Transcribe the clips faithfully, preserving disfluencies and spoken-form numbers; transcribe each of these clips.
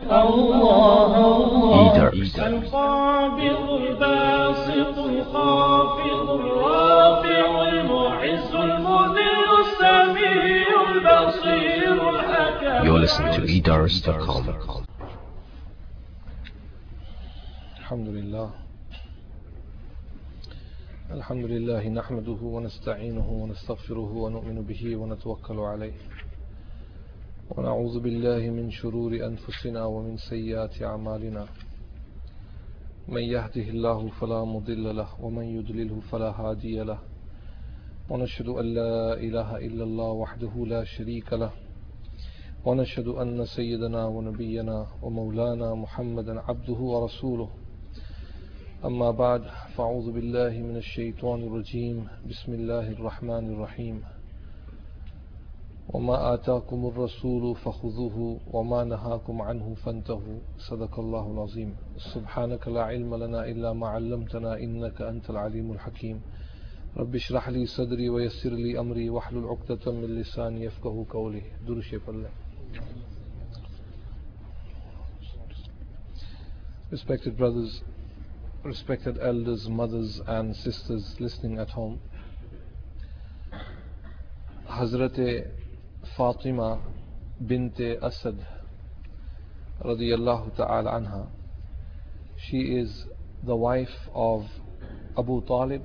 الله الله القابض الباسط الخافض الرافع المعز المذل السميع البصير الحكيم. You're listening to e dars dot com. الحمد لله الحمد لله نحمده ونستعينه ونستغفره ونؤمن به ونتوكل عليه ونعوذ بالله من شرور أنفسنا ومن سيئات أعمالنا من يهده الله فلا مضل له ومن يضلله فلا هادي له ونشهد أن لا إله إلا الله وحده لا شريك له ونشهد أن سيدنا ونبينا ومولانا محمدا عبده ورسوله أما بعد فأعوذ بالله من الشيطان الرجيم بسم الله الرحمن الرحيم وما آتاكم الرسول فخذوه وما نهاكم عنه فانتهوا صدق الله العظيم سبحانك لا علم لنا إلا ما علمتنا إنك أنت العليم الحكيم رب اشرح لي صدري ويسر لي أمري واحلل عقدة من لساني يفقهوا قولي. درود شریف پڑھ لیں. Respected brothers, respected elders, mothers and sisters listening at home, Hazrat Fatima bint Asad radiyallahu ta'ala anha, she is the wife of Abu Talib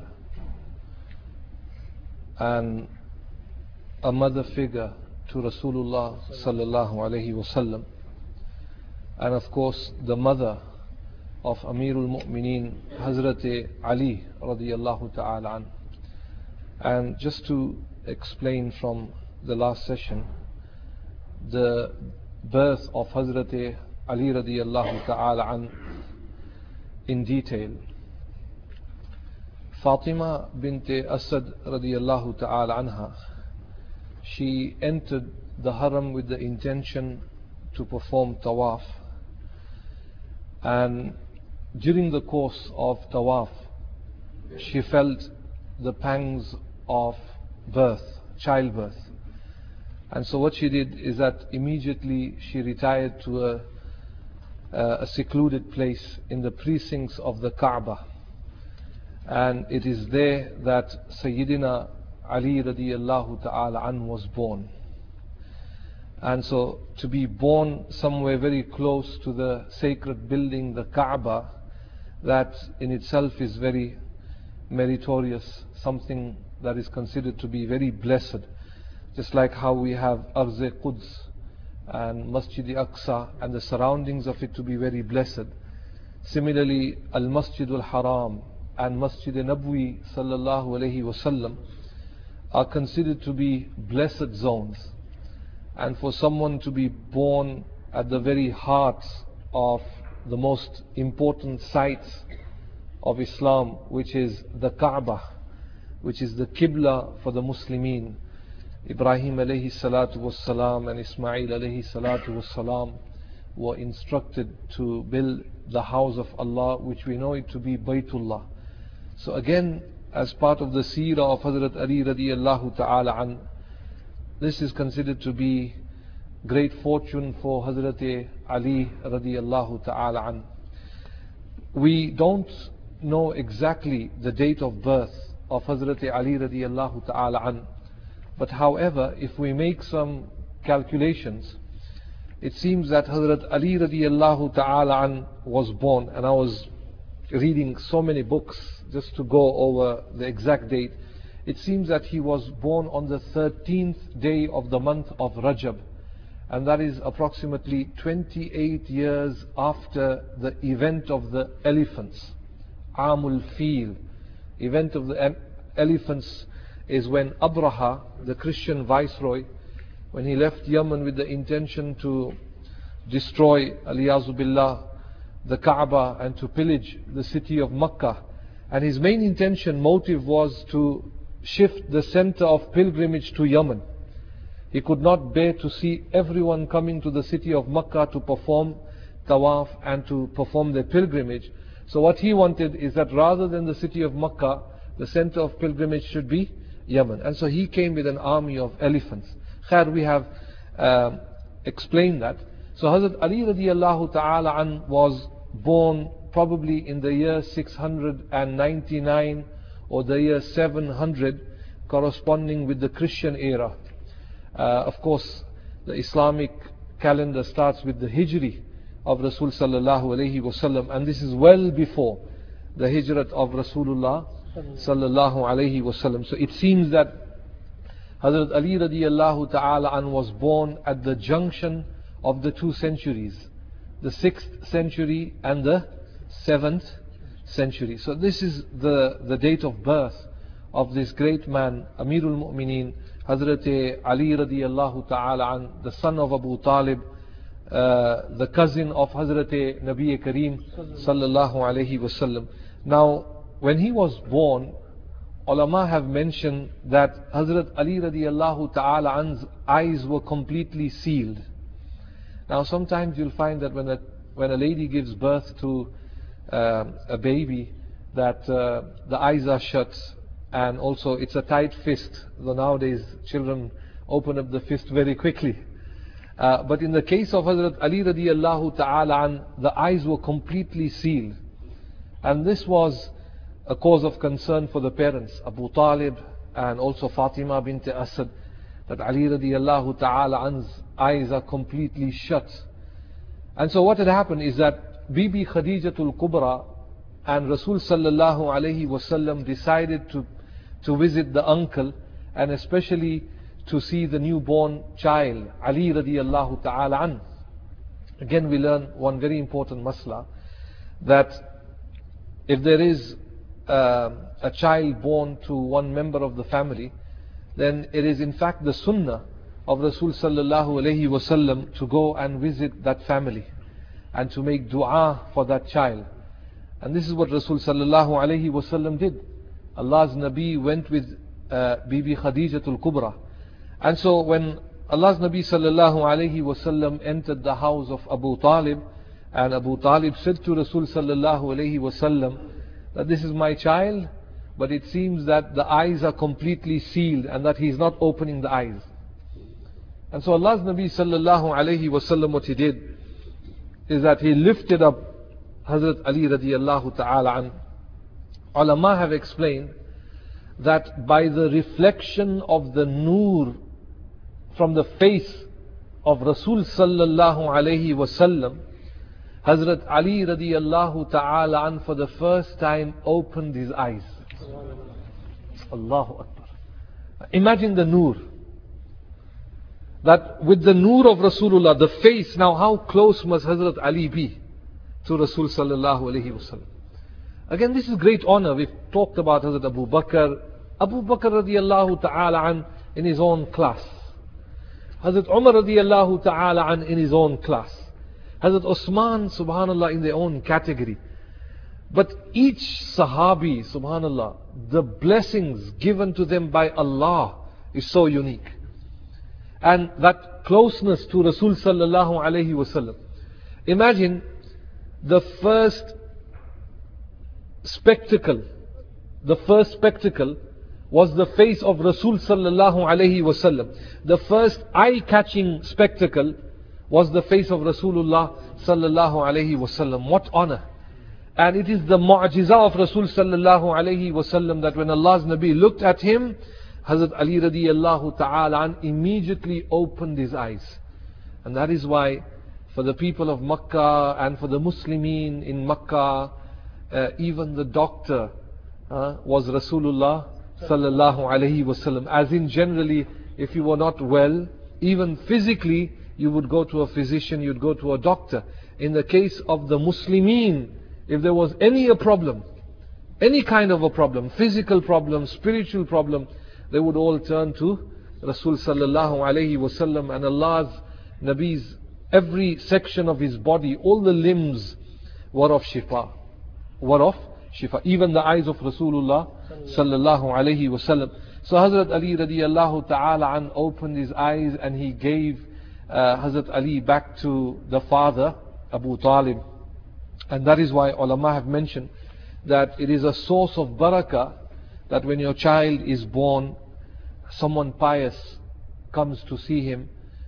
and a mother figure to Rasulullah sallallahu alayhi wasallam, and of course the mother of Amirul Mu'mineen Hazrat Ali radiyallahu ta'ala an. And just to explain from the last session the birth of Hazrat Ali radiyallahu ta'ala an in detail. Fatima bint Asad radiyallahu ta'ala anha, she entered the haram with the intention to perform tawaf, and during the course of tawaf she felt the pangs of birth, childbirth, and so what she did is that immediately she retired to a, a secluded place in the precincts of the Kaaba, and it is there that Sayyidina Ali radiyallahu ta'ala an was born. And so to be born somewhere very close to the sacred building, the Kaaba, that in itself is very meritorious, something that is considered to be very blessed. Just like how we have Arz-e Quds and Masjid-i-Aqsa and the surroundings of it to be very blessed. Similarly, Al-Masjid al-Haram and Masjid-i-Nabwi sallallahu alayhi wasallam are considered to be blessed zones. And for someone to be born at the very heart of the most important sites of Islam, which is the Kaaba, which is the Qibla for the Muslimin. Ibrahim alayhi salatu was salam and Ismail alayhi salatu was salam were instructed to build the house of Allah, which we know it to be Baytullah. So again, as part of the seerah of Hazrat Ali radiyallahu ta'ala an, this is considered to be great fortune for Hazrat Ali radiyallahu ta'ala an. We don't know exactly the date of birth of Hazrat Ali radiyallahu ta'ala an, but however, if we make some calculations, it seems that Hazrat Ali radiyallahu ta'ala an was born, and I was reading so many books just to go over the exact date. It seems that he was born on the thirteenth day of the month of Rajab, and that is approximately twenty-eight years after the event of the elephants. Amul Fil, event of the elephants, is when Abraha, the Christian viceroy, when he left Yemen with the intention to destroy, aliyazu billah, the Kaaba and to pillage the city of Makkah, and his main intention, motive was to shift the center of pilgrimage to Yemen. He could not bear to see everyone coming to the city of Makkah to perform tawaf and to perform their pilgrimage. So what he wanted is that rather than the city of Makkah, the center of pilgrimage should be Yemen. And so he came with an army of elephants. Khair, we have uh, explained that. So Hazrat Ali radiallahu ta'ala an was born probably in the year six hundred ninety-nine or the year seven hundred, corresponding with the Christian era. Uh, of course, the Islamic calendar starts with the Hijri of Rasul sallallahu alayhi wasallam, and this is well before the Hijrat of Rasulullah sallallahu alayhi wasallam. So it seems that Hazrat Ali radiallahu ta'ala an was born at the junction of the two centuries, the sixth century and the seventh century. So this is the, the date of birth of this great man, Amirul Mu'mineen, Hazrat Ali radiallahu ta'ala an, the son of Abu Talib, uh, the cousin of Hazrat Nabi Kareem sallallahu alayhi wasallam. Now, when he was born, ulama have mentioned that Hazrat Ali radiallahu ta'ala an's eyes were completely sealed. Now, sometimes you'll find that when a when a lady gives birth to uh, a baby, that uh, the eyes are shut, and also it's a tight fist. Though nowadays children open up the fist very quickly. Uh, but in the case of Hazrat Ali radiallahu ta'ala an, the eyes were completely sealed. And this was a cause of concern for the parents, Abu Talib and also Fatima bint Asad, that Ali radiallahu ta'ala an's eyes are completely shut. And so what had happened is that Bibi Khadijatul Kubra and Rasul sallallahu alayhi wasallam decided to, to visit the uncle, and especially to see the newborn child, Ali radiallahu ta'ala an. Again, we learn one very important masla, that if there is uh, a child born to one member of the family, then it is in fact the sunnah of Rasul sallallahu alayhi wasallam to go and visit that family and to make dua for that child. And this is what Rasul sallallahu alayhi wasallam did. Allah's Nabi went with uh, Bibi Khadijatul Kubra. And so when Allah's Nabi sallallahu alayhi wasallam entered the house of Abu Talib, and Abu Talib said to Rasul sallallahu alayhi wasallam that this is my child, but it seems that the eyes are completely sealed and that he is not opening the eyes. And so Allah's Nabi sallallahu alayhi wasallam, what he did is that he lifted up Hazrat Ali radiallahu ta'ala an. Ulama have explained that by the reflection of the noor from the face of Rasul sallallahu alayhi wasallam, Hazrat Ali radiallahu ta'ala an for the first time opened his eyes. Allahu Akbar. Imagine the noor. That with the noor of Rasulullah, the face, now how close must Hazrat Ali be to Rasul sallallahu alayhi wasallam? Again, this is great honor. We've talked about Hazrat Abu Bakr. Abu Bakr radiallahu ta'ala an in his own class. Hazrat Umar radiallahu ta'ala an in his own class. Hazrat Osman, subhanallah, in their own category. But each Sahabi, subhanallah, the blessings given to them by Allah is so unique. And that closeness to Rasul sallallahu alayhi wasallam. Imagine the first spectacle, the first spectacle was the face of Rasul sallallahu alayhi wasallam. The first eye-catching spectacle was the face of Rasulullah sallallahu alayhi wasallam. What honor! And it is the mu'jiza of Rasul sallallahu alayhi wasallam that when Allah's Nabi looked at him, Hazrat Ali radiyallahu ta'ala an immediately opened his eyes. And that is why for the people of Makkah and for the Muslimin in Makkah, uh, even the doctor uh, was Rasulullah sallallahu alayhi wasallam. As in generally, if you were not well, even physically, you would go to a physician, you'd go to a doctor. In the case of the Muslimin, if there was any a problem, any kind of a problem, physical problem, spiritual problem, they would all turn to Rasul sallallahu alayhi wasallam, and Allah's Nabi's every section of his body, all the limbs were of shifa, were of shifa, even the eyes of Rasulullah sallallahu alayhi wasallam. So Hazrat Ali radiyallahu ta'ala an opened his eyes and he gave uh, Hazrat Ali back to the father, Abu Talib. And that is why ulama have mentioned that it is a source of barakah that when your child is born, someone pious comes to see him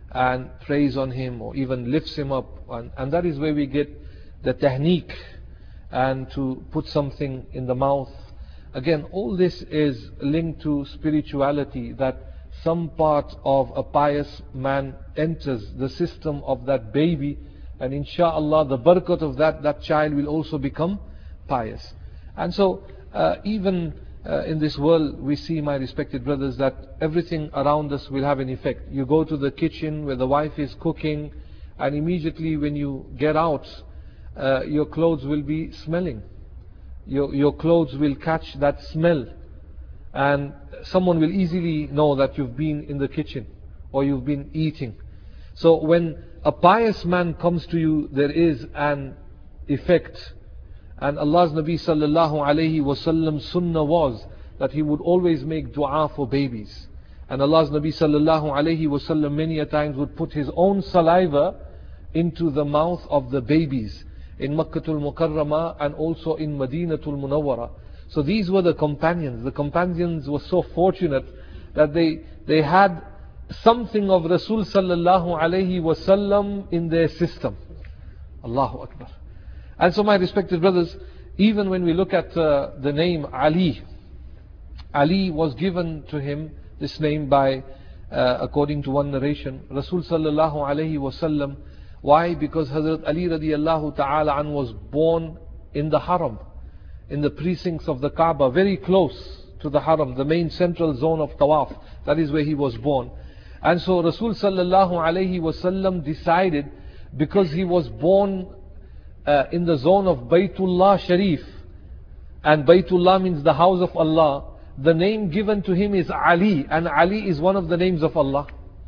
and prays on him or even lifts him up. And, and that is where we get the technique, and to put something in the mouth. Again, all this is linked to spirituality, that some part of a pious man enters the system of that baby, and inshallah the barakat of that, that child will also become pious. And so uh, even uh, in this world we see, my respected brothers, that everything around us will have an effect. You go to the kitchen where the wife is cooking, and immediately when you get out, uh, your clothes will be smelling. Your, your clothes will catch that smell, and someone will easily know that you've been in the kitchen or you've been eating. So when a pious man comes to you, there is an effect. And Allah's Nabi sallallahu alayhi wasallam sunnah was that he would always make dua for babies. And Allah's Nabi sallallahu alayhi wasallam many a times would put his own saliva into the mouth of the babies in Makkatul Mukarramah and also in Madinatul Munawwara. So these were the companions. The companions were so fortunate that they they had something of Rasul sallallahu alayhi wasallam in their system. Allahu Akbar. And so, my respected brothers, even when we look at uh, the name Ali, Ali was given to him this name by, uh, according to one narration, Rasul sallallahu alayhi wasallam. Why? Because Hazrat Ali radiallahu ta'ala an was born in the Haram, in the precincts of the Kaaba, very close to the Haram, the main central zone of Tawaf. That is where he was born. And so Rasul sallallahu alayhi wasallam decided, because he was born uh, in the zone of Baytullah Sharif, and Baytullah means the house of Allah, the name given to him is Ali, and Ali is one of the names of Allah.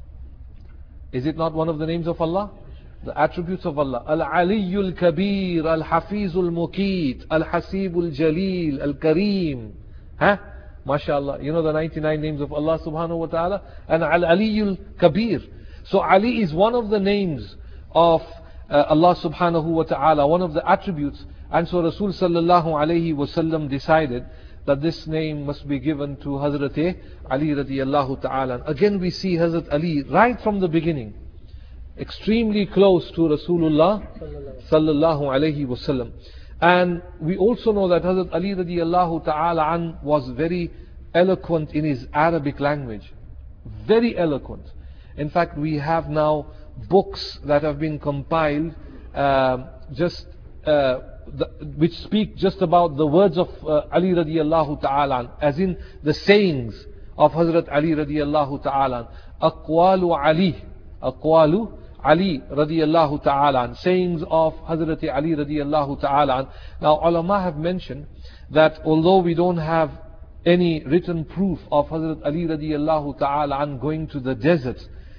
Is it not one of the names of Allah? The attributes of Allah. Al-Aliyul Kabir, Al-Hafizul Muqit, Al-Hasibul Jalil, Al-Kareem. Huh? MashaAllah. You know the ninety-nine names of Allah subhanahu wa ta'ala? And Al-Aliyul Kabir. So Ali is one of the names of uh, Allah subhanahu wa ta'ala, one of the attributes. And so Rasul sallallahu alayhi wasallam decided that this name must be given to Hazrat Ali radiyallahu ta'ala. Again we see Hazrat Ali right from the beginning, extremely close to Rasulullah sallallahu alayhi wasallam. And we also know that Hazrat Ali radiyallahu ta'ala an was very eloquent in his Arabic language. Very eloquent. In fact, we have now books that have been compiled uh, just uh, the, which speak just about the words of uh, Ali radiyallahu ta'ala an, as in the sayings of Hazrat Ali radiyallahu ta'ala an. Aqwalu Ali, Aqwalu Ali radiyallahu ta'ala an, sayings of Hazrat Ali radiyallahu ta'ala an. Now ulama have mentioned that although we don't have any written proof of Hazrat Ali radiyallahu ta'ala an going to the desert,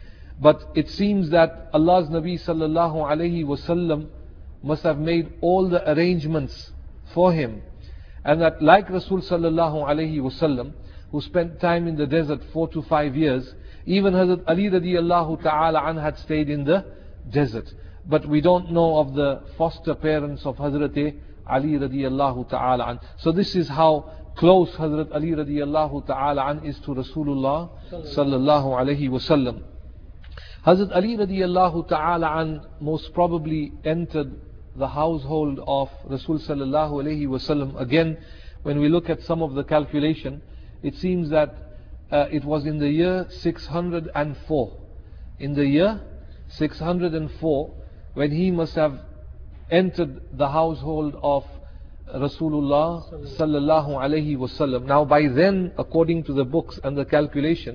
but it seems that Allah's Nabi sallallahu alayhi wasallam must have made all the arrangements for him, and that like Rasul sallallahu alayhi wasallam, who spent time in the desert four to five years, even Hazrat Ali radiyallahu ta'ala an had stayed in the desert. But we don't know of the foster parents of Hazrat Ali radiyallahu ta'ala an. So this is how close Hazrat Ali radiyallahu ta'ala an is to Rasulullah sallallahu alayhi wasallam. Hazrat Ali radiyallahu ta'ala an most probably entered the household of Rasul sallallahu alayhi wasallam. Again, when we look at some of the calculation, it seems that uh, it was in the year six hundred four. In the year six hundred four, when he must have entered the household of Rasulullah sallallahu alayhi wasallam. Now by then, according to the books and the calculation,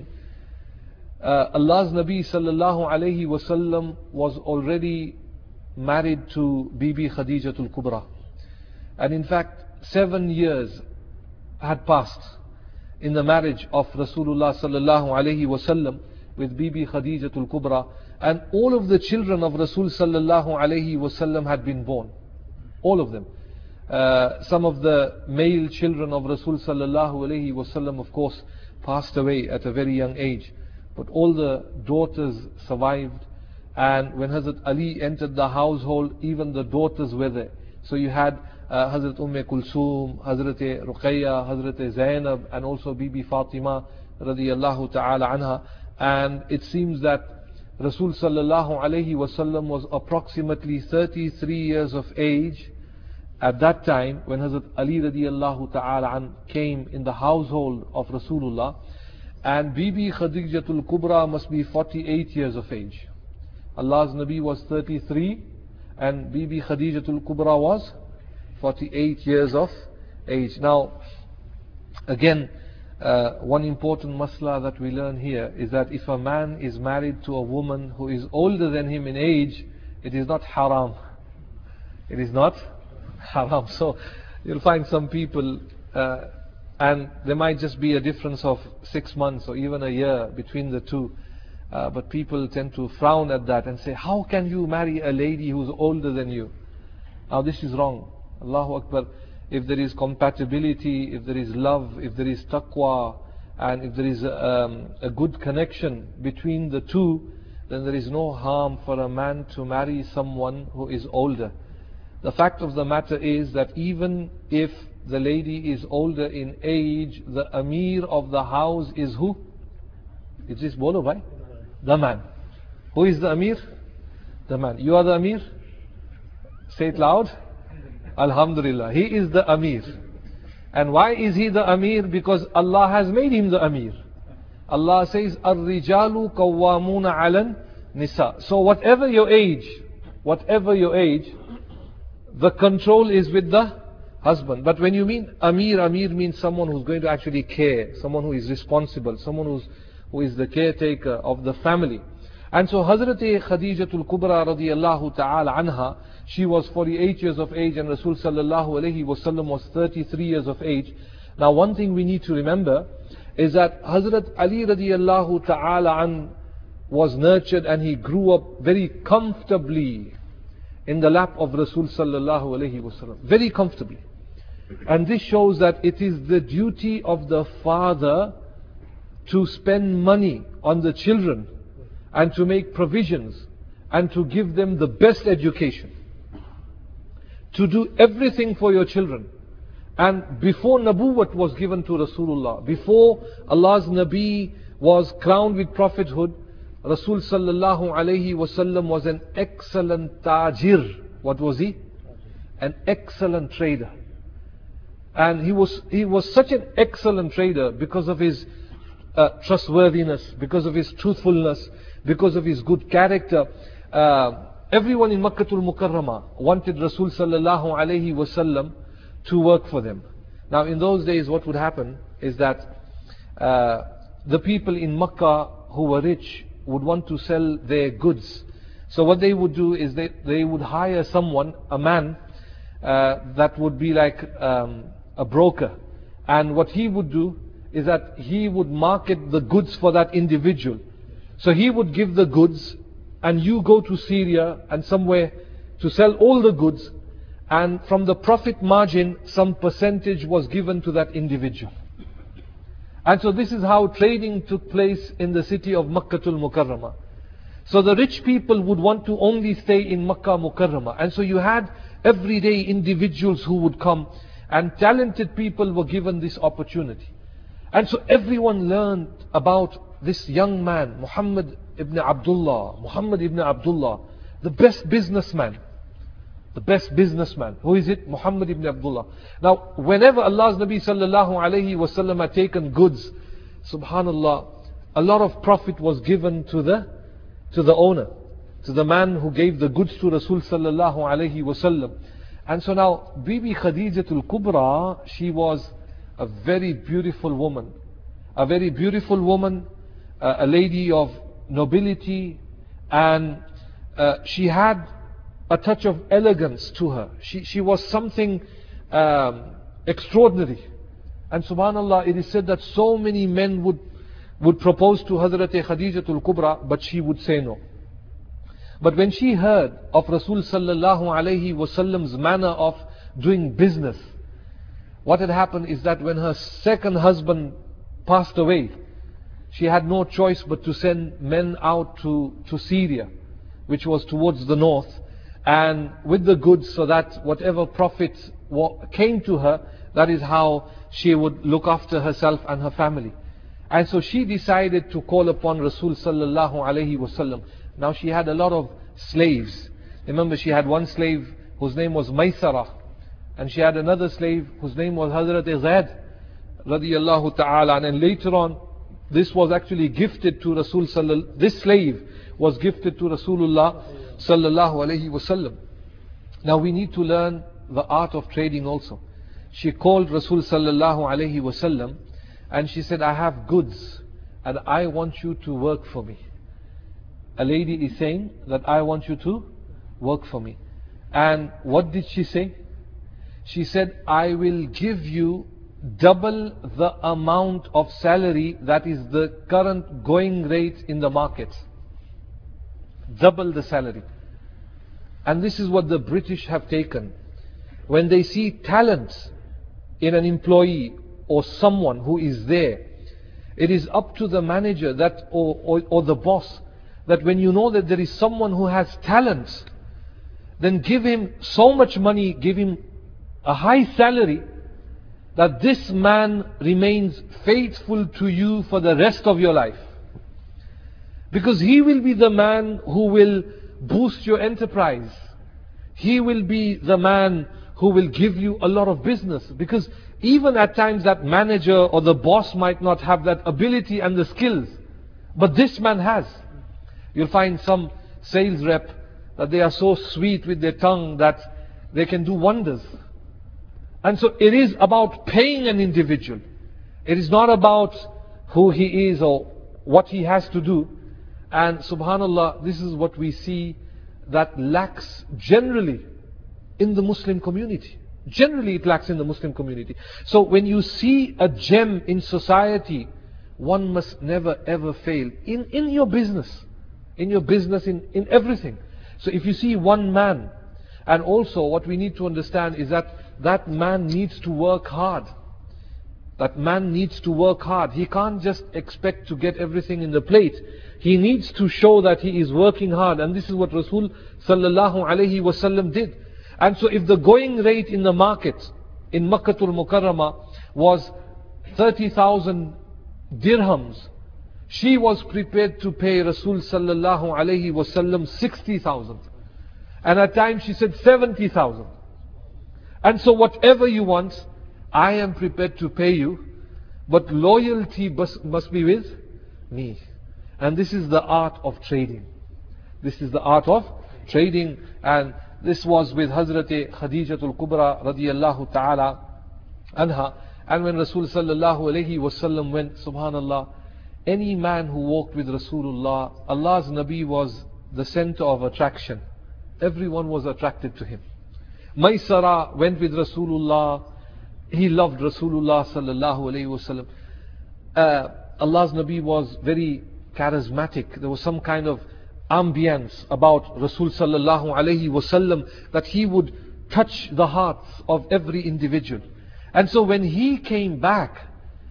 uh, Allah's Nabi sallallahu alayhi wasallam was already married to Bibi Khadijatul Kubra. And in fact, seven years had passed in the marriage of Rasulullah sallallahu alayhi wasallam with Bibi Khadijatul Kubra, and all of the children of Rasul sallallahu alayhi wasallam had been born. All of them. Uh, some of the male children of Rasul sallallahu alayhi wasallam, of course, passed away at a very young age, but all the daughters survived. And when Hazrat Ali entered the household, even the daughters were there. So you had uh, Hazrat Umm Kulsum, Hazrat Ruqayya, Hazrat Zainab, and also Bibi Fatima radiyallahu ta'ala anha. And it seems that Rasul sallallahu alayhi wasallam was approximately thirty-three years of age at that time when Hazrat Ali radiallahu ta'ala an came in the household of Rasulullah, and Bibi Khadijatul Kubra must be forty-eight years of age. Allah's Nabi was thirty-three and Bibi Khadijatul Kubra was forty-eight years of age. Now, again, uh, one important masla that we learn here is that if a man is married to a woman who is older than him in age, it is not haram. It is not haram. So, you'll find some people, uh, and there might just be a difference of six months or even a year between the two. Uh, but people tend to frown at that and say, how can you marry a lady who's older than you? Now this is wrong. Allahu Akbar. If there is compatibility, if there is love, if there is taqwa, and if there is um, a good connection between the two, then there is no harm for a man to marry someone who is older. The fact of the matter is that even if the lady is older in age, the Amir of the house is who? Is this bolo bhai? The man. Who is the Amir? The man. You are the Amir? Say it loud. Alhamdulillah. He is the Amir. And why is he the Amir? Because Allah has made him the Amir. Allah says, Ar-rijalu qawwamuna 'alan nisa. So whatever your age, whatever your age, the control is with the husband. But when you mean Amir, Amir means someone who's going to actually care, someone who is responsible, someone who's who is the caretaker of the family. And so Hazrat Khadijatul Kubra radiyallahu ta'ala anha, she was forty-eight years of age and Rasul sallallahu alayhi wasallam was thirty-three years of age. Now one thing we need to remember is that Hazrat Ali radiyallahu ta'ala an was nurtured and he grew up very comfortably in the lap of Rasul sallallahu alayhi wasallam. Very comfortably. And this shows that it is the duty of the father to spend money on the children and to make provisions and to give them the best education. To do everything for your children. And before Nabuwwat was given to Rasulullah, before Allah's Nabi was crowned with prophethood, Rasul sallallahu alayhi wasallam was an excellent tajir. What was he? An excellent trader. And he was, he was such an excellent trader because of his Uh, trustworthiness, because of his truthfulness, because of his good character. Uh, everyone in Makkatul Mukarramah wanted Rasul sallallahu alayhi wasallam to work for them. Now in those days what would happen is that uh, the people in Makkah who were rich would want to sell their goods. So what they would do is they, they would hire someone, a man, uh, that would be like um, a broker. And what he would do is that he would market the goods for that individual. So he would give the goods and you go to Syria and somewhere to sell all the goods, and from the profit margin some percentage was given to that individual. And so this is how trading took place in the city of Makkatul Mukarramah. So the rich people would want to only stay in Makkah Mukarramah, and so you had everyday individuals who would come, and talented people were given this opportunity. And so everyone learned about this young man, Muhammad ibn Abdullah, Muhammad ibn Abdullah, the best businessman. The best businessman. Who is it? Muhammad ibn Abdullah. Now, whenever Allah's Nabi sallallahu alayhi wasallam had taken goods, subhanallah, a lot of profit was given to the to the owner, to the man who gave the goods to Rasul sallallahu alayhi wasallam. And so now, Bibi Khadijatul Kubra, she was a very beautiful woman, a very beautiful woman, uh, a lady of nobility, and uh, she had a touch of elegance to her. She, she was something um, extraordinary. And subhanallah, it is said that so many men would, would propose to Hazrat Khadijatul Kubra, but she would say no. But when she heard of Rasul sallallahu alayhi wasallam's manner of doing business, what had happened is that when her second husband passed away, she had no choice but to send men out to, to Syria, which was towards the north, and with the goods, so that whatever profit came to her, that is how she would look after herself and her family. And so she decided to call upon Rasul sallallahu alayhi wasallam. Now she had a lot of slaves. Remember, she had one slave whose name was Maysara, and she had another slave whose name was Hazrat Zaid radiyallahu ta'ala. And later on, this was actually gifted to Rasul sallallahu, this slave was gifted to Rasulullah sallallahu alayhi wasallam. Now we need to learn the art of trading also. She called Rasul sallallahu alayhi wasallam and she said, I have goods and I want you to work for me. A lady is saying that I want you to work for me. And what did she say? She said, I will give you double the amount of salary that is the current going rate in the market. Double the salary. And this is what the British have taken. When they see talent in an employee or someone who is there, it is up to the manager that or, or, or the boss, that when you know that there is someone who has talent, then give him so much money, give him a high salary, that this man remains faithful to you for the rest of your life. Because he will be the man who will boost your enterprise. He will be the man who will give you a lot of business. Because even at times that manager or the boss might not have that ability and the skills, but this man has. You'll find some sales rep that they are so sweet with their tongue that they can do wonders. And so it is about paying an individual. It is not about who he is or what he has to do. And subhanallah, this is what we see that lacks generally in the Muslim community. Generally it lacks in the Muslim community. So when you see a gem in society, one must never ever fail in, in your business. In your business, in, in everything. So if you see one man, and also what we need to understand is that that man needs to work hard. That man needs to work hard. He can't just expect to get everything in the plate. He needs to show that he is working hard. And this is what Rasul sallallahu alayhi wasallam did. And so if the going rate in the market in Makkatul Mukarramah was thirty thousand dirhams, she was prepared to pay Rasul sallallahu alayhi wasallam sixty thousand. And at times she said seventy thousand. And so whatever you want, I am prepared to pay you, but loyalty must, must be with me. And this is the art of trading. This is the art of trading. And this was with Hazrat Khadijatul Kubra radiyallahu ta'ala anha. And when Rasul sallallahu alayhi wasallam went, subhanallah, any man who walked with Rasulullah, Allah's Nabi was the center of attraction. Everyone was attracted to him. Maysara went with Rasulullah. He loved Rasulullah sallallahu alayhi wasallam. Uh, Allah's Nabi was very charismatic. There was some kind of ambience about Rasul sallallahu alayhi wasallam that he would touch the hearts of every individual. And so when he came back,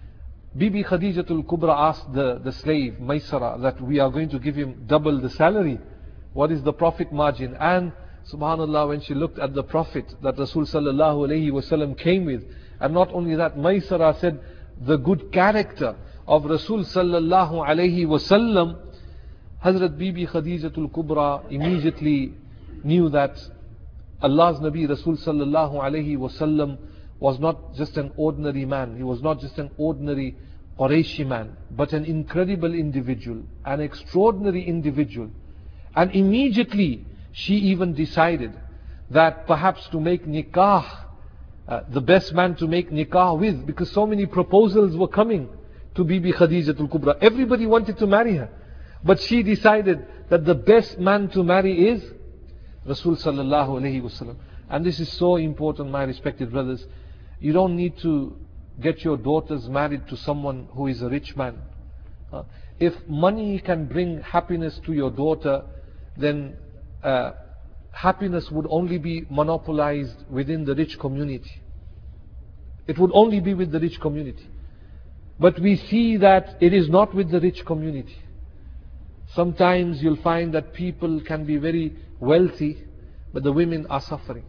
Bibi Khadijatul Kubra asked the, the slave Maysara that we are going to give him double the salary. What is the profit margin? And subhanallah, when she looked at the profit that Rasul sallallahu alayhi wasallam came with, and not only that, Maysara said the good character of Rasul sallallahu alayhi wasallam, Hazrat Bibi Khadijatul Kubra immediately knew that Allah's Nabi Rasul sallallahu alayhi wasallam was not just an ordinary man. He was not just an ordinary Qurayshi man, but an incredible individual, an extraordinary individual. And immediately she even decided that perhaps to make nikah, uh, the best man to make nikah with, because so many proposals were coming to Bibi Khadijatul Kubra. Everybody wanted to marry her. But she decided that the best man to marry is Rasul sallallahu alayhi wasallam. And this is so important, my respected brothers. You don't need to get your daughters married to someone who is a rich man. Uh, if money can bring happiness to your daughter, then uh, happiness would only be monopolized within the rich community. It would only be with the rich community. But we see that it is not with the rich community. Sometimes you'll find that people can be very wealthy, but the women are suffering.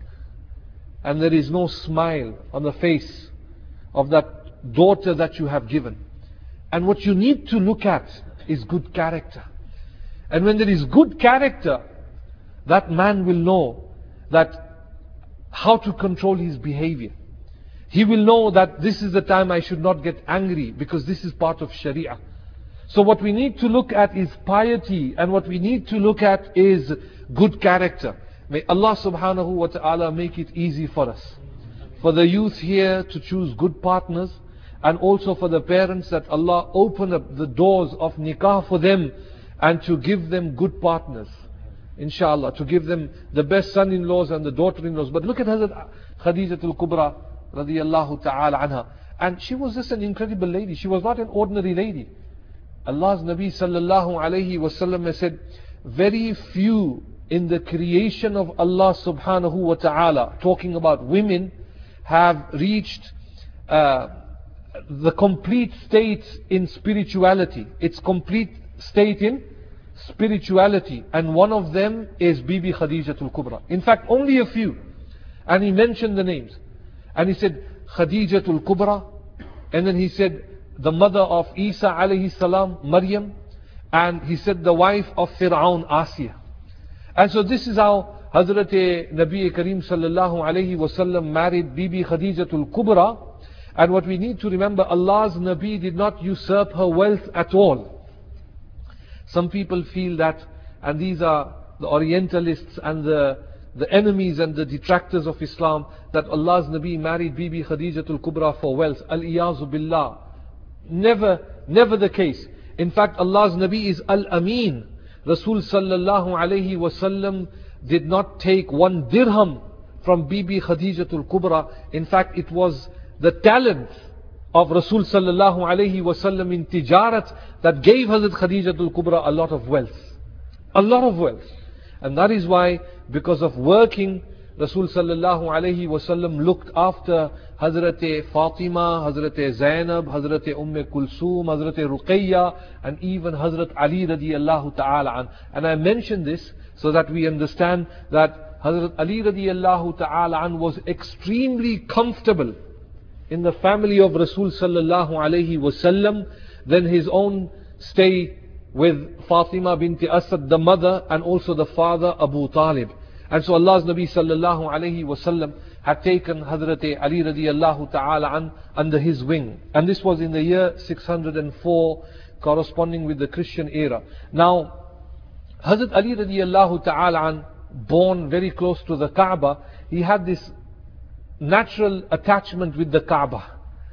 And there is no smile on the face of that daughter that you have given. And what you need to look at is good character. And when there is good character, that man will know that how to control his behavior. He will know that this is the time I should not get angry, because this is part of Sharia. So what we need to look at is piety, and what we need to look at is good character. May Allah subhanahu wa ta'ala make it easy for us, for the youth here to choose good partners, and also for the parents that Allah open up the doors of nikah for them and to give them good partners, inshallah, to give them the best son-in-laws and the daughter-in-laws. But look at Hazrat Khadijah al-Kubra radiyallahu ta'ala anha, and she was just an incredible lady. She was not an ordinary lady. Allah's Nabi sallallahu alayhi wasallam has said, very few in the creation of Allah subhanahu wa ta'ala, talking about women, have reached uh, the complete state in spirituality. Its complete state in spirituality. And one of them is Bibi Khadijah al-Kubra. In fact, only a few. And he mentioned the names. And he said, Khadijah al-Kubra. And then he said, the mother of Isa alayhi salam, Maryam. And he said, the wife of Fir'aun, Asiya. And so this is how Hazrat Nabi Kareem sallallahu alayhi wasallam married Bibi Khadijah al-Kubra. And what we need to remember, Allah's Nabi did not usurp her wealth at all. Some people feel that, and these are the Orientalists and the, the enemies and the detractors of Islam, that Allah's Nabi married Bibi Khadijah al-Kubra for wealth. Al-Iyazu Billah. Never, never the case. In fact, Allah's Nabi is Al-Amin. Rasul sallallahu alayhi wasallam did not take one dirham from Bibi Khadijah al-Kubra. In fact, it was the talent of Rasul sallallahu alayhi wasallam in tijarat that gave Hazrat Khadijah al-Kubra a lot of wealth. A lot of wealth. And that is why, because of working, Rasul sallallahu alayhi wasallam looked after Hazrat Fatima, Hazrat Zainab, Hazrat Umm Kulsum, Hazrat Ruqayya, and even Hazrat Ali radiyallahu ta'ala an. And I mention this so that we understand that Hazrat Ali radiyallahu ta'ala an was extremely comfortable in the family of Rasul sallallahu alayhi wasallam than his own stay with Fatima binti Asad, the mother, and also the father Abu Talib. And so Allah's Nabi sallallahu alayhi wasallam had taken Hazrat Ali radiyallahu ta'ala an under his wing. And this was in the year six hundred four, corresponding with the Christian era. Now, Hazrat Ali radiyallahu ta'ala an, born very close to the Kaaba, he had this natural attachment with the Kaaba.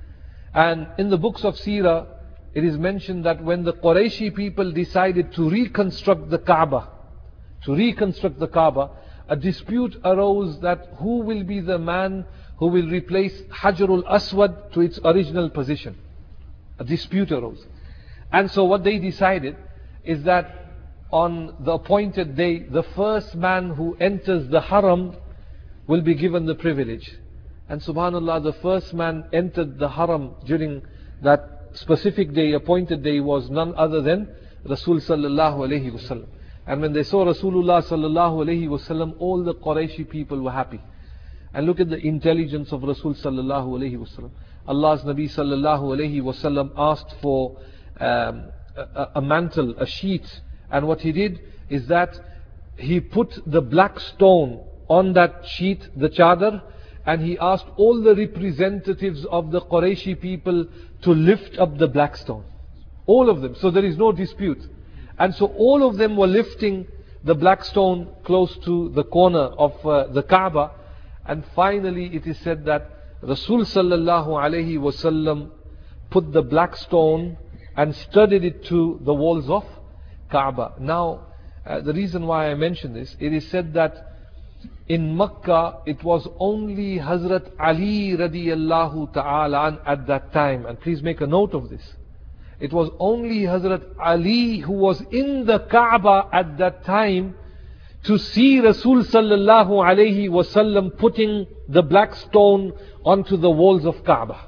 And in the books of Seerah, it is mentioned that when the Qurayshi people decided to reconstruct the Kaaba, to reconstruct the Kaaba, a dispute arose that who will be the man who will replace Hajarul Aswad to its original position. A dispute arose. And so what they decided is that on the appointed day, the first man who enters the Haram will be given the privilege. And subhanallah, the first man entered the Haram during that specific day, appointed day, was none other than Rasul sallallahu alayhi wasallam. And when they saw Rasulullah sallallahu alayhi wasallam, all the Qurayshi people were happy. And look at the intelligence of Rasul sallallahu alayhi wasallam. Allah's Nabi sallallahu alayhi wasallam asked for um, a, a mantle, a sheet. And what he did is that he put the black stone on that sheet, the chadar, and he asked all the representatives of the Qurayshi people to lift up the black stone. All of them. So there is no dispute. And so all of them were lifting the black stone close to the corner of uh, the Kaaba. And finally it is said that Rasul sallallahu alayhi wasallam put the black stone and studded it to the walls of Kaaba. Now, uh, the reason why I mention this, it is said that in Makkah it was only Hazrat Ali radiyallahu ta'ala an at that time. And please make a note of this. It was only Hazrat Ali who was in the Kaaba at that time to see Rasul sallallahu alayhi wasallam putting the black stone onto the walls of Kaaba.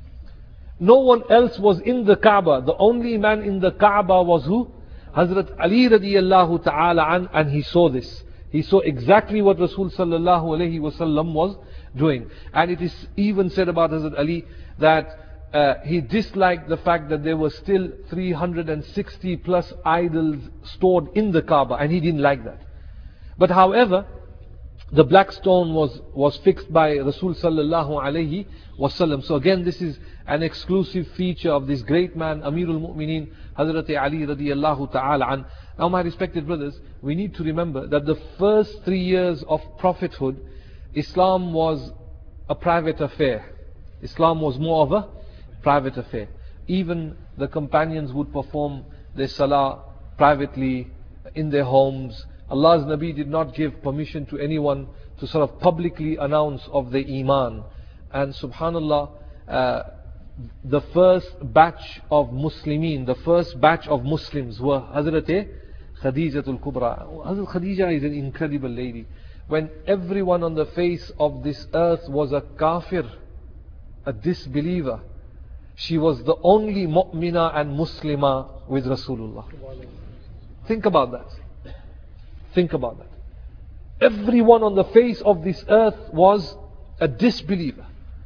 No one else was in the Kaaba. The only man in the Kaaba was who? Hazrat Ali radiyallahu ta'ala an, and he saw this. He saw exactly what Rasul sallallahu alayhi wasallam was doing. And it is even said about Hazrat Ali that uh, he disliked the fact that there were still three hundred sixty plus idols stored in the Kaaba, and he didn't like that. But however, the black stone was, was fixed by Rasul sallallahu alayhi wasallam. So again, this is an exclusive feature of this great man, Amirul Mu'mineen, Hazrat Ali radiyallahu ta'ala an. Now my respected brothers, we need to remember that the first three years of prophethood, Islam was a private affair. Islam was more of a private affair. Even the companions would perform their salah privately in their homes. Allah's Nabi did not give permission to anyone to sort of publicly announce of the Iman. And subhanallah, uh, the first batch of Muslimin, the first batch of Muslims were Hazrat Khadijatul Kubra. Hazrat Khadija is an incredible lady. When everyone on the face of this earth was a kafir, a disbeliever, she was the only mu'mina and Muslima with Rasulullah. Think about that. Think about that. Everyone on the face of this earth was a disbeliever.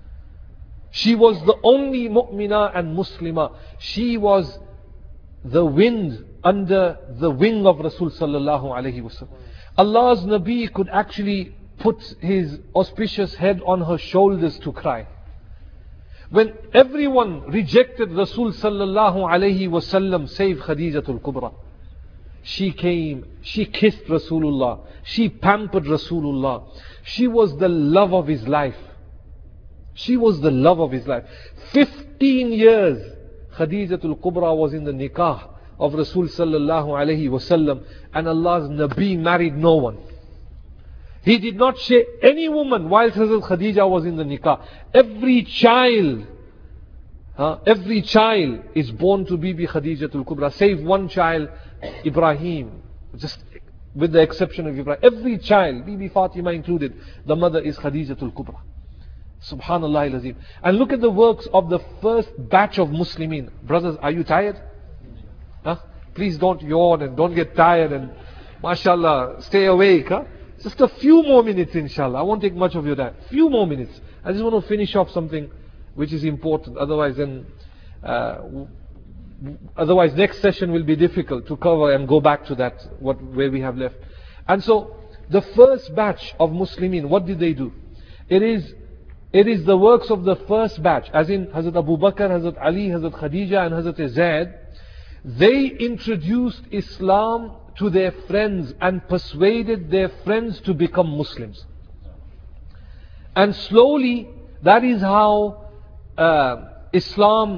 She was the only mu'mina and Muslima. She was the wind under the wing of Rasul sallallahu alayhi wasallam. Allah's Nabi could actually put his auspicious head on her shoulders to cry. When everyone rejected Rasul sallallahu alayhi wasallam, save Khadijatul Kubra, she came, she kissed Rasulullah, she pampered Rasulullah. She was the love of his life. She was the love of his life. Fifteen years Khadijatul Kubra was in the nikah of Rasul sallallahu alayhi wasallam, and Allah's Nabi married no one. He did not share any woman whilst Hazrat Khadija was in the nikah. Every child, uh, every child is born to Bibi Khadijatul Kubra, save one child, Ibrahim, just with the exception of Ibrahim. Every child, Bibi Fatima included, the mother is Khadijatul Kubra. Subhanallah al-Azim. And look at the works of the first batch of Muslimin. Brothers, are you tired? Huh? Please don't yawn and don't get tired and mashallah, stay awake. Huh? Just a few more minutes inshallah. I won't take much of your time. Few more minutes. I just want to finish off something which is important. Otherwise then, uh, otherwise next session will be difficult to cover and go back to that, what where we have left. And so, the first batch of Muslimin, what did they do? It is It is the works of the first batch, as in Hazrat Abu Bakr, Hazrat Ali, Hazrat Khadija and Hazrat Zaid. They introduced Islam to their friends and persuaded their friends to become Muslims. And slowly, that is how uh, Islam,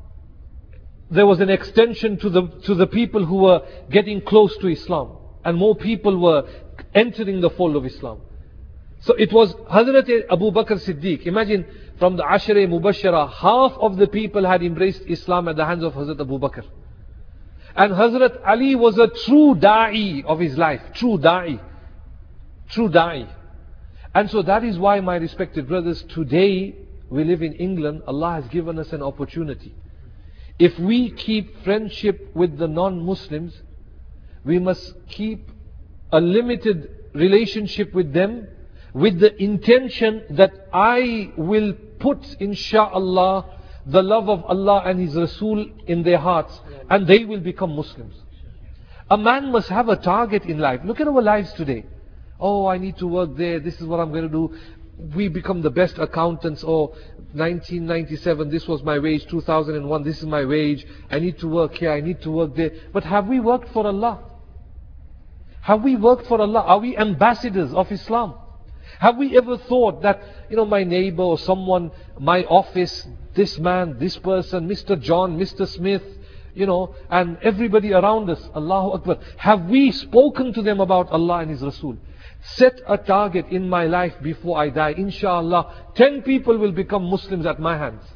there was an extension to the, to the people who were getting close to Islam. And more people were entering the fold of Islam. So it was Hazrat Abu Bakr Siddiq. Imagine, from the Ashra Mubashara, half of the people had embraced Islam at the hands of Hazrat Abu Bakr. And Hazrat Ali was a true da'i of his life. True da'i. True da'i. And so that is why, my respected brothers, today we live in England. Allah has given us an opportunity. If we keep friendship with the non-Muslims, we must keep a limited relationship with them, with the intention that I will put, insha'Allah, the love of Allah and His Rasul in their hearts, and they will become Muslims. A man must have a target in life. Look at our lives today. Oh, I need to work there, this is what I'm going to do. We become the best accountants. Oh, nineteen ninety-seven, this was my wage. Two thousand one, this is my wage. I need to work here, I need to work there. But have we worked for Allah? Have we worked for Allah? Are we ambassadors of Islam? Have we ever thought that, you know, my neighbor or someone, my office, this man, this person, Mister John, Mister Smith, you know, and everybody around us, Allahu Akbar, have we spoken to them about Allah and His Rasul? Set a target in my life before I die. Inshallah, ten people will become Muslims at my hands.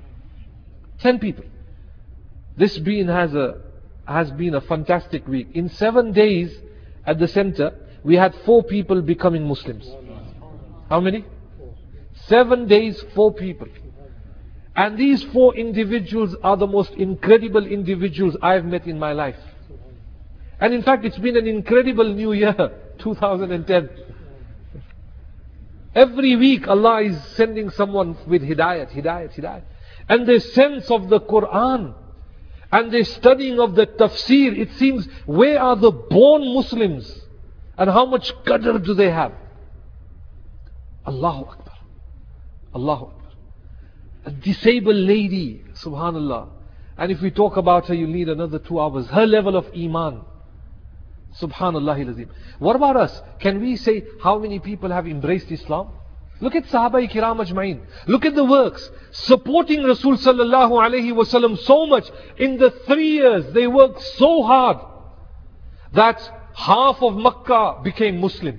Ten people. This been has a has been a fantastic week. In seven days at the center, we had four people becoming Muslims. How many? Seven days, four people. And these four individuals are the most incredible individuals I've met in my life. And in fact, it's been an incredible new year, two thousand ten. Every week Allah is sending someone with hidayat, hidayat, hidayat. and their sense of the Quran, and their studying of the tafsir, it seems, where are the born Muslims? And how much qadr do they have? Allahu Akbar. Allahu Akbar. A disabled lady, subhanallah. And if we talk about her, you need another two hours. Her level of iman. Subhanallah al-Azim. What about us? Can we say how many people have embraced Islam? Look at Sahaba Kiram Ajma'in. Look at the works. Supporting Rasul Sallallahu Alaihi Wasallam so much. In the three years, they worked so hard that half of Makkah became Muslim.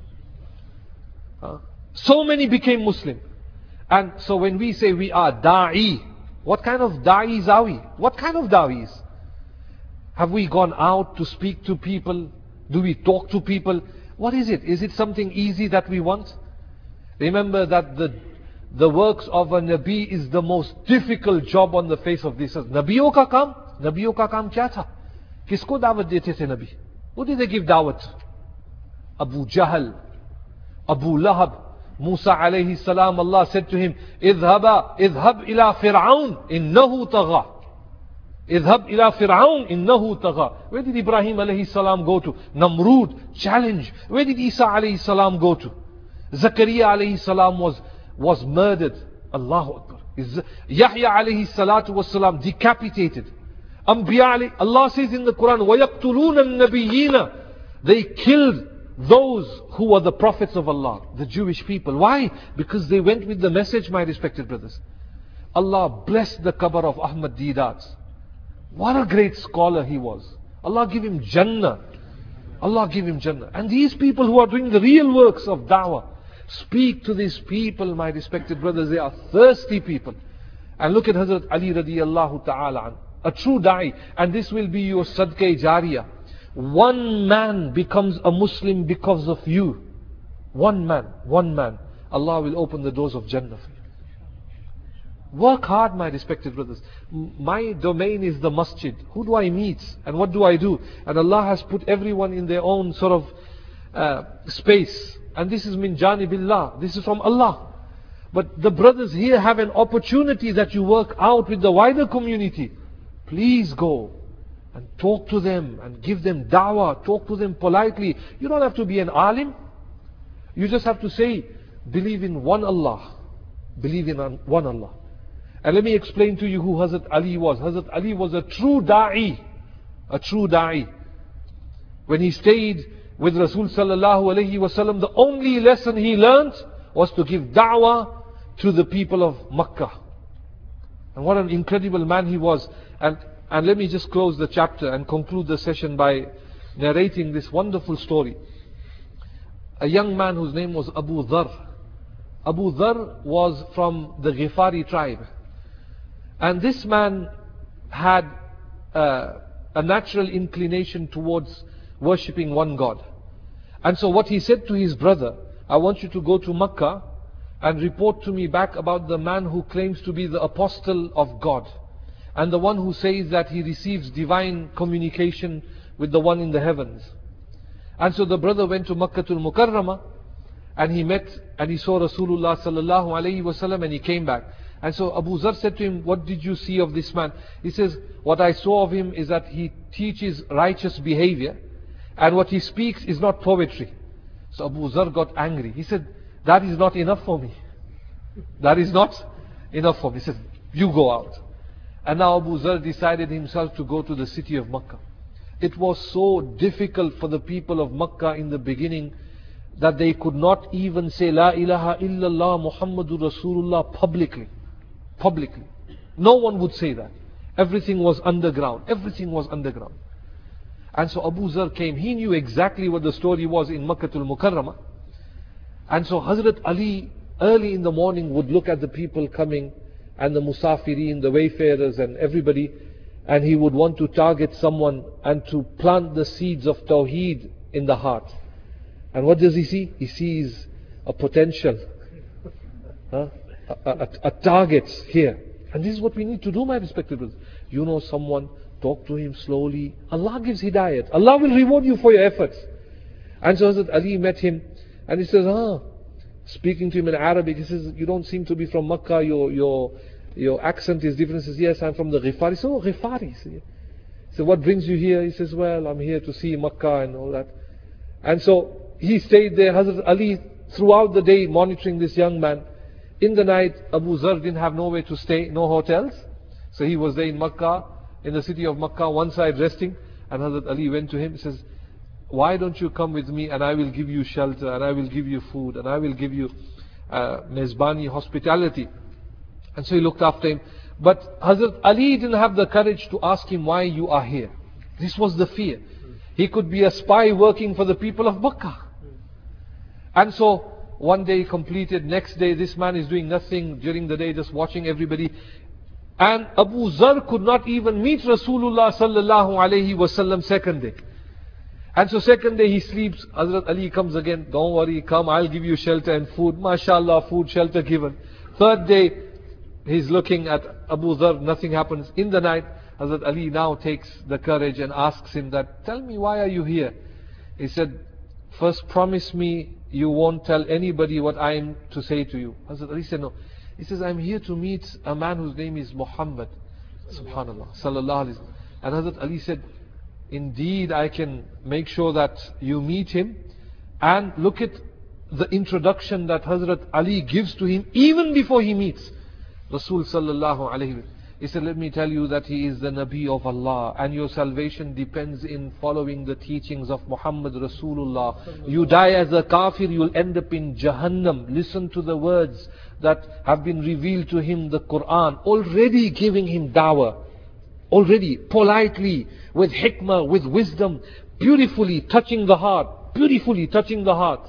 Huh? So many became Muslim. And so when we say we are da'i, what kind of da'is are we? What kind of da'is? Have we gone out to speak to people? Do we talk to people? What is it? Is it something easy that we want? Remember that the the works of a Nabi is the most difficult job on the face of this earth. Nabiyon ka kaam? Nabiyon ka kaam kya tha? Kisko dawat dete the Nabi? Who did they give dawat? Abu Jahl, Abu Lahab. Musa alayhi salam, Allah said to him, Idhaba, idhab ila Fir'aun, innahu tagha. Idhab ila Fir'aun, innahu tagha. Where did Ibrahim alayhi salam go to? Namrud, challenge. Where did Isa alayhi salam go to? Zakaria alayhi salam was, was murdered. Allahu Akbar. Yahya alayhi salatu was salam decapitated. Anbiya alayhi, Allah says in the Quran, وَيَقْتُلُونَ النَّبِيِّينَ. They killed those who were the prophets of Allah, the Jewish people. Why? Because they went with the message, my respected brothers. Allah blessed the qabr of Ahmad Deedat. What a great scholar he was. Allah give him Jannah. Allah give him Jannah. And these people who are doing the real works of da'wah, speak to these people, my respected brothers. They are thirsty people. And look at Hazrat Ali radiallahu ta'ala an, a true da'i. And this will be your sadqa jariyah. One man becomes a Muslim because of you. One man, one man. Allah will open the doors of Jannah for you. Work hard, my respected brothers. My domain is the masjid. Who do I meet? And what do I do? And Allah has put everyone in their own sort of uh, space. And this is min janibillah. This is from Allah. But the brothers here have an opportunity that you work out with the wider community. Please go and talk to them and give them da'wah. Talk to them politely. You don't have to be an alim. You just have to say, believe in one Allah. Believe in one Allah. And let me explain to you who Hazrat Ali was. Hazrat Ali was a true da'i. A true da'i. When he stayed with Rasul sallallahu alayhi wasallam, the only lesson he learned was to give da'wah to the people of Makkah. And what an incredible man he was. And And let me just close the chapter and conclude the session by narrating this wonderful story. A young man whose name was Abu Dharr. Abu Dharr was from the Ghifari tribe. And this man had uh, a natural inclination towards worshipping one God. And so what he said to his brother, I want you to go to Makkah and report to me back about the man who claims to be the apostle of God. And the one who says that he receives divine communication with the one in the heavens. And so the brother went to Makkatul Mukarramah, and he met and he saw Rasulullah sallallahu alayhi wasallam, and he came back. And so Abu Zar said to him, what did you see of this man? He says, what I saw of him is that he teaches righteous behavior, and what he speaks is not poetry. So Abu Zar got angry. He said, that is not enough for me. That is not enough for me. He said, you go out. And now Abu Zar decided himself to go to the city of Makkah. It was so difficult for the people of Makkah in the beginning that they could not even say La ilaha illallah Muhammadur Rasulullah publicly. Publicly. No one would say that. Everything was underground. Everything was underground. And so Abu Zar came. He knew exactly what the story was in Makkatul Mukarramah. And so Hazrat Ali early in the morning would look at the people coming, and the musafirin, the wayfarers and everybody, and he would want to target someone and to plant the seeds of Tawheed in the heart. And what does he see? He sees a potential, huh? a, a, a target here. And this is what we need to do, my respected brothers. You know someone, talk to him slowly. Allah gives hidayat. Allah will reward you for your efforts. And so Hazrat Ali met him, and he says, ah, speaking to him in Arabic, he says, you don't seem to be from Makkah, your, your, your accent is different. He says, yes, I'm from the Ghifari. So, oh, Ghifari. So what brings you here? He says, well, I'm here to see Makkah and all that. And so he stayed there. Hazrat Ali throughout the day monitoring this young man. In the night, Abu Zar didn't have nowhere to stay, no hotels. So he was there in Makkah, in the city of Makkah, one side resting. And Hazrat Ali went to him. He says, why don't you come with me and I will give you shelter and I will give you food and I will give you uh, mezbani, hospitality. And so he looked after him. But Hazrat Ali didn't have the courage to ask him why you are here. This was the fear. He could be a spy working for the people of Makkah. And so one day completed, next day this man is doing nothing during the day, just watching everybody. And Abu Zar could not even meet Rasulullah sallallahu alayhi wasallam second day. And so second day he sleeps, Hazrat Ali comes again, don't worry, come, I'll give you shelter and food. MashaAllah, food, shelter given. Third day, he's looking at Abu Dhar, nothing happens. In the night, Hazrat Ali now takes the courage and asks him that, tell me, why are you here? He said, first promise me you won't tell anybody what I am to say to you. Hazrat Ali said, no. He says, I'm here to meet a man whose name is Muhammad. Subhanallah. Sallallahu Alaihi Wasallam. And Hazrat Ali said, indeed I can make sure that you meet him. And look at the introduction that Hazrat Ali gives to him even before he meets Rasul sallallahu alayhi wa sallam. He said, let me tell you that he is the Nabi of Allah and your salvation depends in following the teachings of Muhammad Rasulullah. You die as a kafir, you'll end up in Jahannam. Listen to the words that have been revealed to him, the Quran, already giving him dawah. Already, politely, with hikmah, with wisdom, beautifully touching the heart, beautifully touching the heart.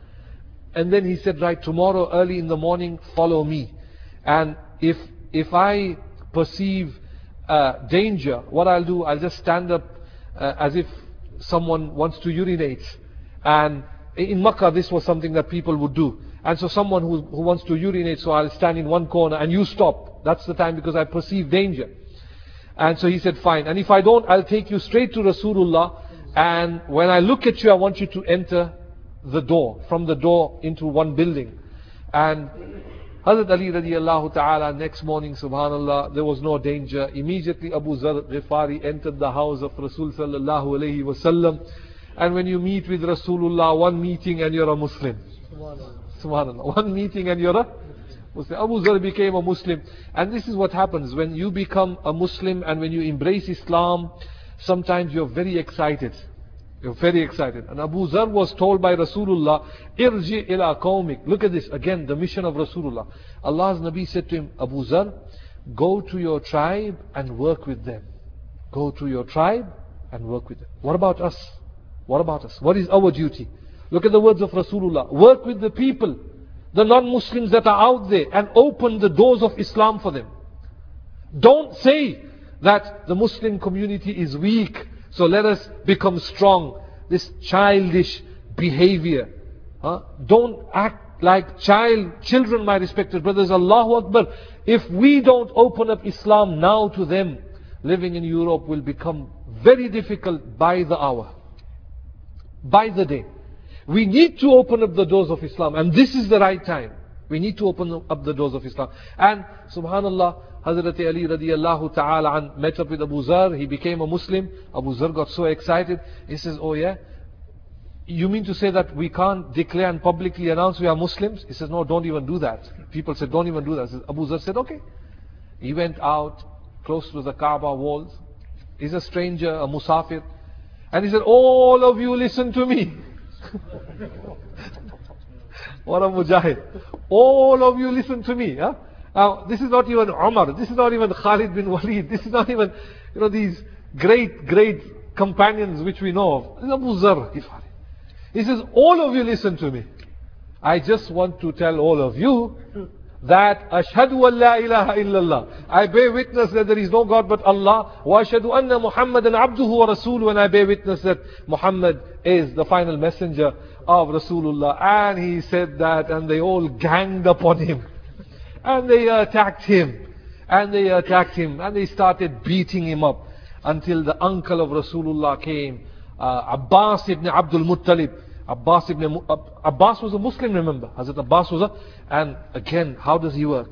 And then he said, right, tomorrow early in the morning, follow me. And if if I perceive uh, danger, what I'll do, I'll just stand up uh, as if someone wants to urinate. And in Makkah, this was something that people would do. And so someone who, who wants to urinate, so I'll stand in one corner and you stop. That's the time because I perceive danger. And so he said, fine. And if I don't, I'll take you straight to Rasulullah. And when I look at you, I want you to enter the door, from the door into one building. And Hazrat Ali radiallahu ta'ala, next morning, subhanallah, there was no danger. Immediately Abu Zar Ghifari entered the house of Rasul sallallahu alayhi wa sallam. And when you meet with Rasulullah, one meeting and you're a Muslim. Subhanallah. Subhanallah. One meeting and you're a Muslim. Abu Zar became a Muslim. And this is what happens when you become a Muslim and when you embrace Islam, sometimes you're very excited. You're very excited. And Abu Zar was told by Rasulullah, Irji ila qawmik. Look at this, again, the mission of Rasulullah. Allah's Nabi said to him, Abu Zar, go to your tribe and work with them. Go to your tribe and work with them. What about us? What about us? What is our duty? Look at the words of Rasulullah. Work with the people, the non-Muslims that are out there, and open the doors of Islam for them. Don't say that the Muslim community is weak, so let us become strong. This childish behavior. Huh? Don't act like child, children, my respected brothers. Allahu Akbar. If we don't open up Islam now to them, living in Europe will become very difficult by the hour, by the day. We need to open up the doors of Islam, and this is the right time. We need to open up the doors of Islam. And subhanallah, Hazrat Ali radiallahu ta'ala an met up with Abu Zar. He became a Muslim. Abu Zar got so excited. He says, oh yeah, you mean to say that we can't declare and publicly announce we are Muslims? He says, no, don't even do that. People said, don't even do that. Says, Abu Zar said, okay. He went out close to the Kaaba walls. He's a stranger, a musafir. And he said, all of you listen to me. What a mujahid. All of you listen to me. Huh? Now, this is not even Umar. This is not even Khalid bin Walid. This is not even, you know, these great, great companions which we know of. This is Abu Zar Ghifari. He says, all of you listen to me. I just want to tell all of you that Ashhadu an la ilaha illallah. I bear witness that there is no God but Allah. Wa ashhadu anna Muhammadan abduhu wa rasuluhu. And I bear witness that Muhammad is the final messenger of Rasulullah. And he said that, and they all ganged upon him. And they attacked him. And they attacked him. And they started beating him up. Until the uncle of Rasulullah came. Uh, Abbas ibn Abdul Muttalib. Abbas ibn Abbas was a Muslim, remember. Hazrat Abbas was a, and again, how does he work?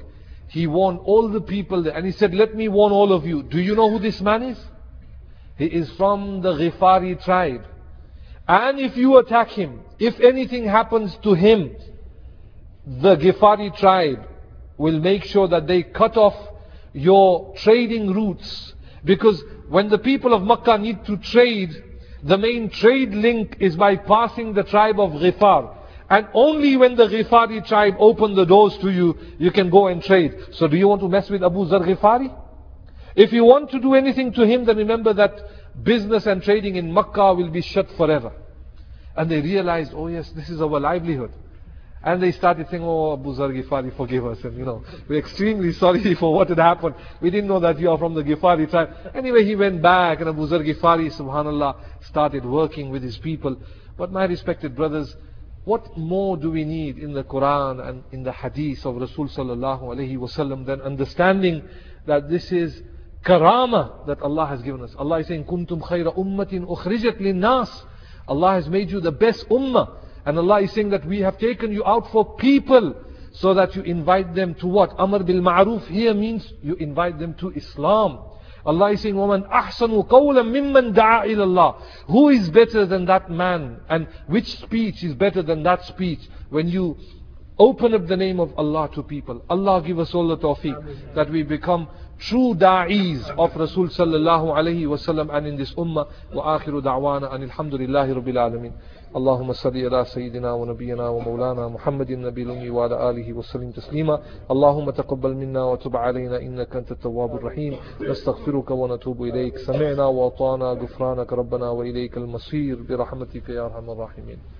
He warned all the people there, and he said, let me warn all of you. Do you know who this man is? He is from the Ghifari tribe. And if you attack him, if anything happens to him, the Ghifari tribe will make sure that they cut off your trading routes. Because when the people of Makkah need to trade, the main trade link is by passing the tribe of Ghifar. And only when the Ghifari tribe open the doors to you, you can go and trade. So do you want to mess with Abu Zar Ghifari? If you want to do anything to him, then remember that business and trading in Makkah will be shut forever. And they realized, oh yes, this is our livelihood. And they started saying, oh, Abu Zar Ghifari, forgive us. And you know, we're extremely sorry for what had happened. We didn't know that you are from the Ghifari tribe. Anyway, he went back, and Abu Zar Ghifari, subhanallah, started working with his people. But my respected brothers, what more do we need in the Quran and in the Hadith of Rasul sallallahu alayhi wasallam than understanding that this is karama that Allah has given us. Allah is saying, Kuntum khayra ummatin ukhrijat linnas. Allah has made you the best ummah. And Allah is saying that we have taken you out for people so that you invite them to what? Amr bil ma'ruf here means you invite them to Islam. Allah is saying, وَمَنْ أَحْسَنُ قَوْلًا مِمَّنْ دَعَا إِلَى اللَّهِ. Who is better than that man? And which speech is better than that speech? When you open up the name of Allah to people. Allah give us all the tawfiq that we become true da'is of Rasul sallallahu alayhi wa sallam and in this ummah. Wa akhiru da'wana and alhamdulillahi rabbil alameen. اللهم صل على سيدنا ونبينا ومولانا محمد النبي الأمي وعلى آله وسلم تسليما. اللهم تقبل منا وتب علينا إنك أنت التواب الرحيم. نستغفرك ونتوب إليك. سمعنا وأطعنا غفرانك ربنا وإليك المصير برحمتك يا أرحم الراحمين.